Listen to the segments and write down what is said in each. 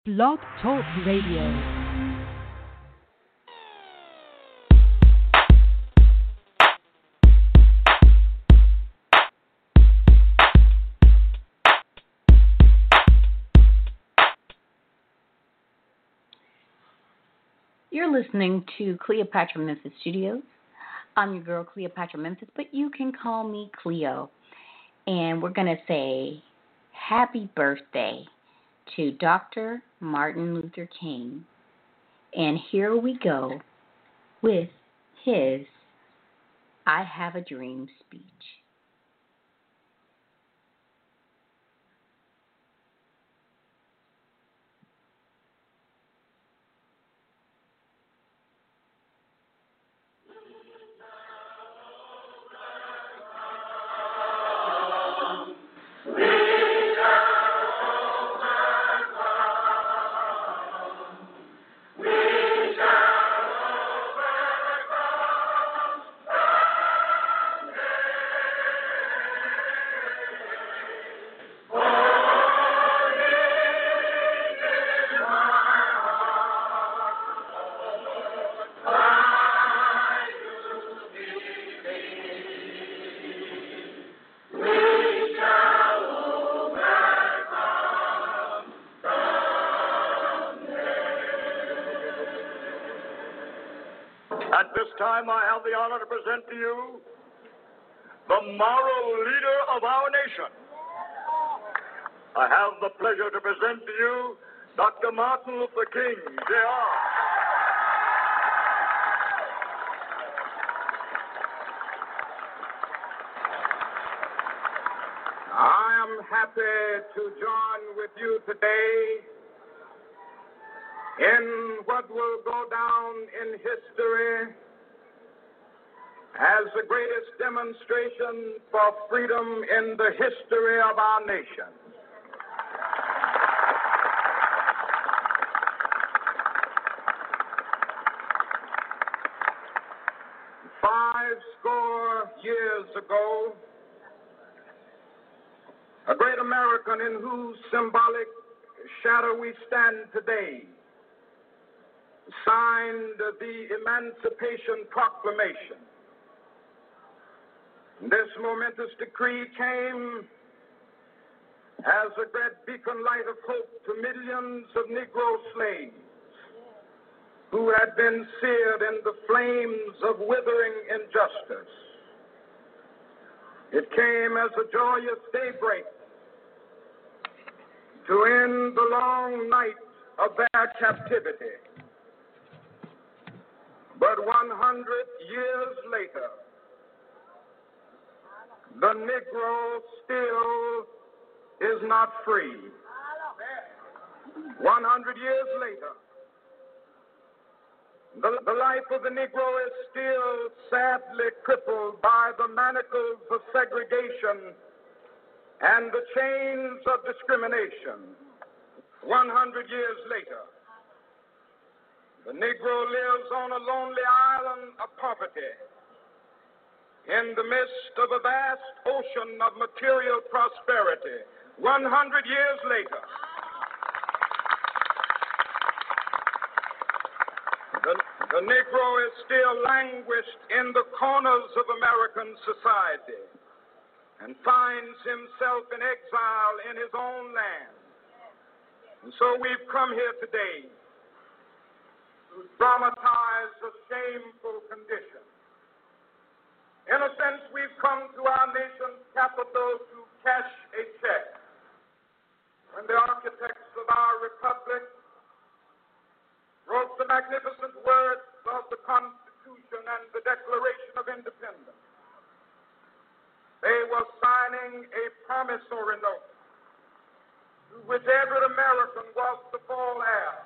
Blog Talk Radio. You're listening to Cleopatra Memphis Studios. I'm your girl, Cleopatra Memphis, but you can call me Cleo. And we're going to say happy birthday to Dr. Martin Luther King. And here we go with his I Have a Dream speech. At this time, I have the honor to present to you the moral leader of our nation. I have the pleasure to present to you Dr. Martin Luther King, Jr. I am happy to join with you today in what will go down in history as the greatest demonstration for freedom in the history of our nation. Five score years ago, a great American in whose symbolic shadow we stand today signed the Emancipation Proclamation. This momentous decree came as a great beacon light of hope to millions of Negro slaves who had been seared in the flames of withering injustice. It came as a joyous daybreak to end the long night of their captivity. But 100 years later, the Negro still is not free. 100 years later, the life of the Negro is still sadly crippled by the manacles of segregation and the chains of discrimination. 100 years later, the Negro lives on a lonely island of poverty in the midst of a vast ocean of material prosperity. 100 years later, the Negro is still languished in the corners of American society and finds himself in exile in his own land. And so we've come here today to dramatize a shameful condition. In a sense, we've come to our nation's capital to cash a check. When the architects of our republic wrote the magnificent words of the Constitution and the Declaration of Independence, they were signing a promissory note to which every American was to fall heir.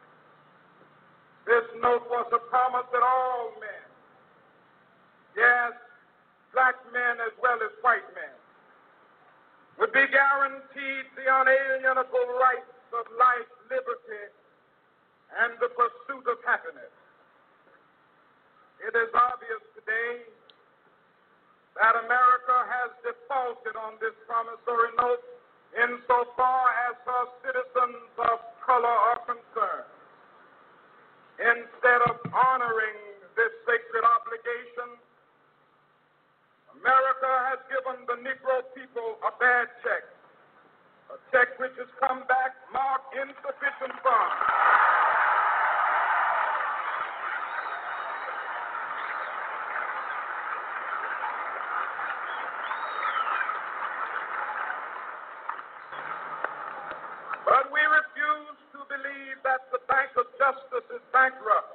This note was a promise that all men, yes, black men as well as white men, would be guaranteed the unalienable rights of life, liberty, and the pursuit of happiness. It is obvious today that America has defaulted on this promissory note insofar as her citizens of color insufficient funds. But we refuse to believe that the Bank of Justice is bankrupt.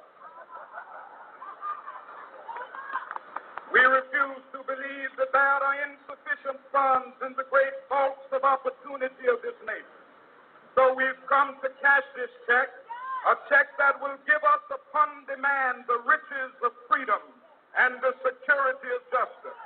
We refuse to believe that there are insufficient funds in the great vaults of opportunity of this nation. So we've come to cash this check, a check that will give us upon demand the riches of freedom and the security of justice.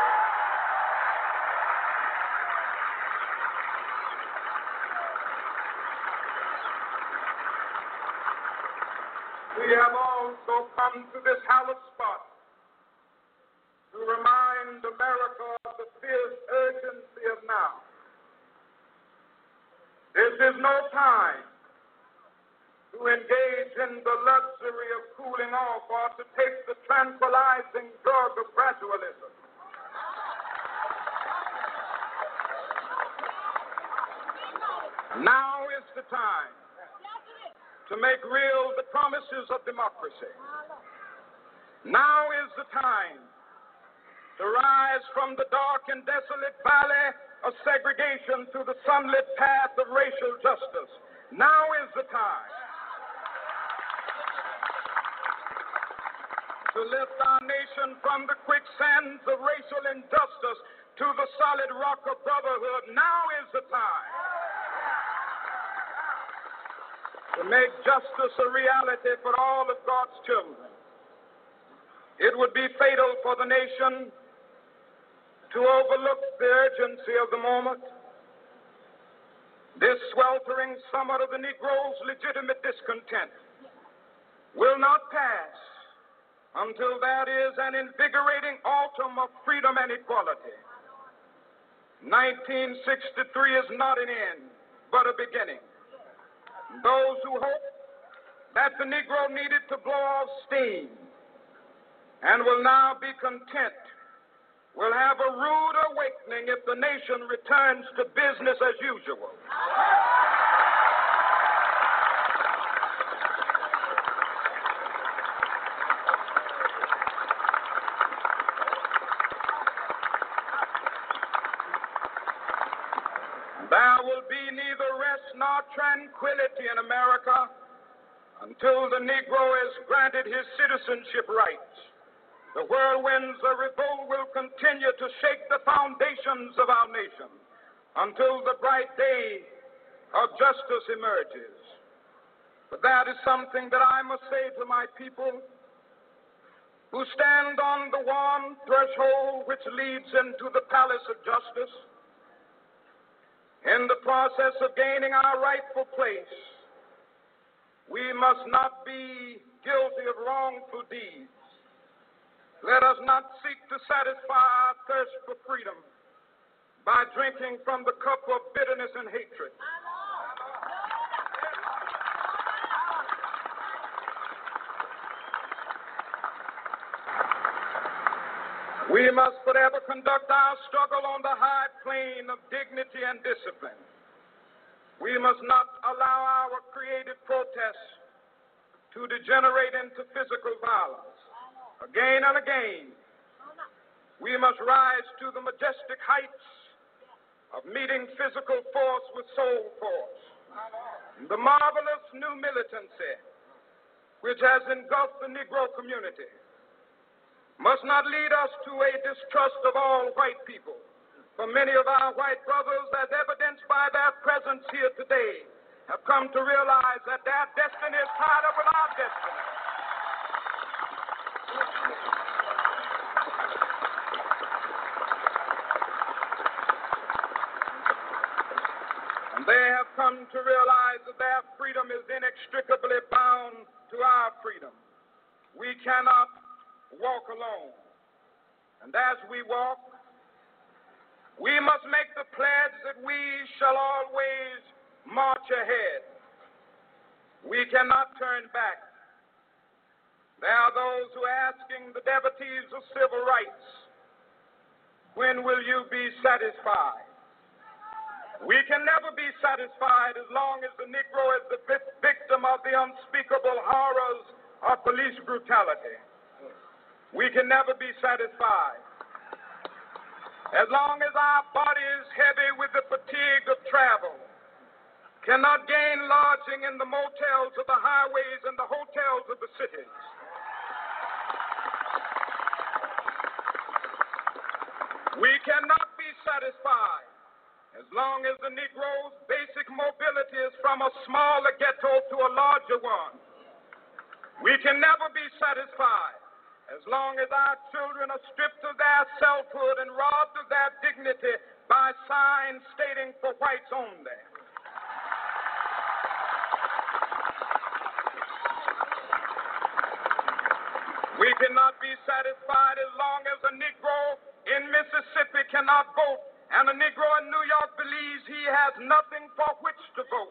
We have also come to this hallowed spot to remind America of the fierce urgency of now. This is no time to engage in the luxury of cooling off or to take the tranquilizing drug of gradualism. Now is the time to make real the promises of democracy. Now is the time to rise from the dark and desolate valley of segregation to the sunlit path of racial justice. Now is the time to lift our nation from the quicksands of racial injustice to the solid rock of brotherhood. Now is the time to make justice a reality for all of God's children. It would be fatal for the nation to overlook the urgency of the moment. This sweltering summer of the Negro's legitimate discontent will not pass until there is an invigorating autumn of freedom and equality. 1963 is not an end, but a beginning. Those who hope that the Negro needed to blow off steam and will now be content will have a rude awakening if the nation returns to business as usual. There will be neither rest nor tranquility in America until the Negro is granted his citizenship rights. The whirlwinds of revolt will continue to shake the foundations of our nation until the bright day of justice emerges. But that is something that I must say to my people who stand on the warm threshold which leads into the palace of justice. In the process of gaining our rightful place, we must not be guilty of wrongful deeds. Let us not seek to satisfy our thirst for freedom by drinking from the cup of bitterness and hatred. We must forever conduct our struggle on the high plane of dignity and discipline. We must not allow our creative protests to degenerate into physical violence. Again and again, we must rise to the majestic heights of meeting physical force with soul force. The marvelous new militancy which has engulfed the Negro community must not lead us to a distrust of all white people. For many of our white brothers, as evidenced by their presence here today, have come to realize that their destiny is tied up with our destiny. And they have come to realize that their freedom is inextricably bound to our freedom. We cannot walk alone. And as we walk, we must make the pledge that we shall always march ahead. We cannot turn back. There are those who are asking the devotees of civil rights, when will you be satisfied? We can never be satisfied as long as the Negro is the victim of the unspeakable horrors of police brutality. We can never be satisfied as long as our bodies, heavy with the fatigue of travel, cannot gain lodging in the motels of the highways and the hotels of the cities. We cannot be satisfied as long as the Negro's basic mobility is from a smaller ghetto to a larger one. We can never be satisfied as long as our children are stripped of their selfhood and robbed of their dignity by signs stating for whites only. We cannot be satisfied as long as a Negro in Mississippi cannot vote and a Negro in New York believes he has nothing for which to vote.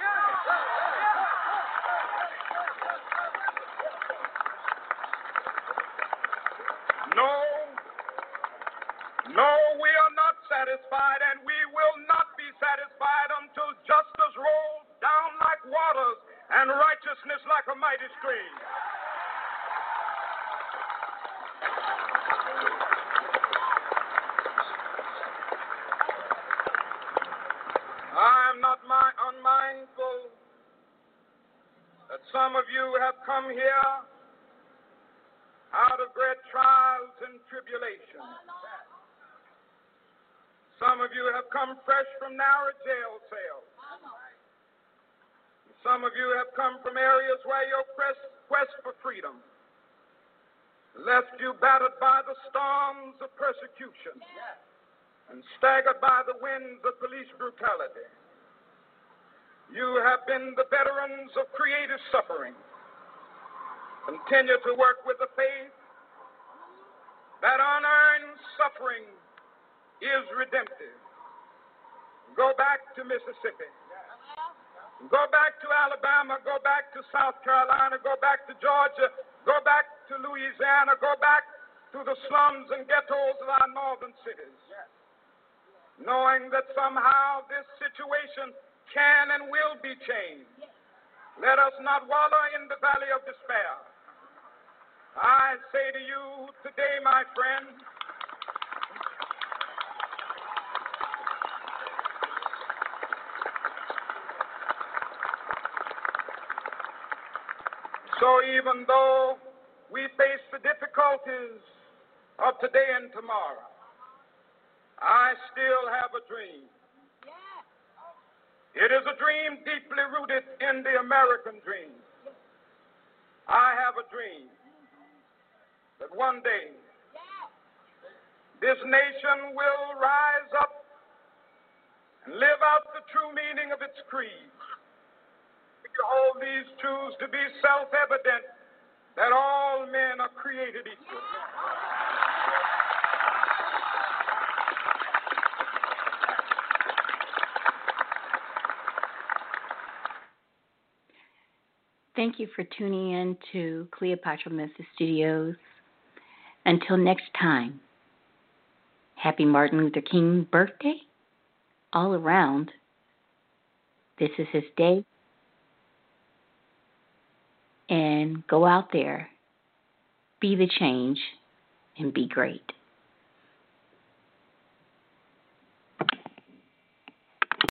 No, we are not satisfied, and we will not be satisfied until justice rolls down like waters and righteousness like a mighty stream. I am not unmindful that some of you have come here out of great trials and tribulations. Some of you have come fresh from narrow jail cells. Some of you have come from areas where your quest for freedom left you battered by the storms of persecution and staggered by the winds of police brutality. You have been the veterans of creative suffering. Continue to work with the faith that unearned suffering is redemptive. Go back to Mississippi. Go back to Alabama. Go back to South Carolina. Go back to Georgia. Go back to Louisiana. Go back to the slums and ghettos of our northern cities. Knowing that somehow this situation can and will be changed. Let us not wallow in the valley of despair. I say to you today, my friend, so even though we face the difficulties of today and tomorrow, I still have a dream. It is a dream deeply rooted in the American dream. I have a dream that one day this nation will rise up and live out the true meaning of its creed. We hold these truths to be self-evident that all men are created equal. Thank you for tuning in to Cleopatra Memphis Studios. Until next time, happy Martin Luther King birthday all around. This is his day. And go out there, be the change, and be great.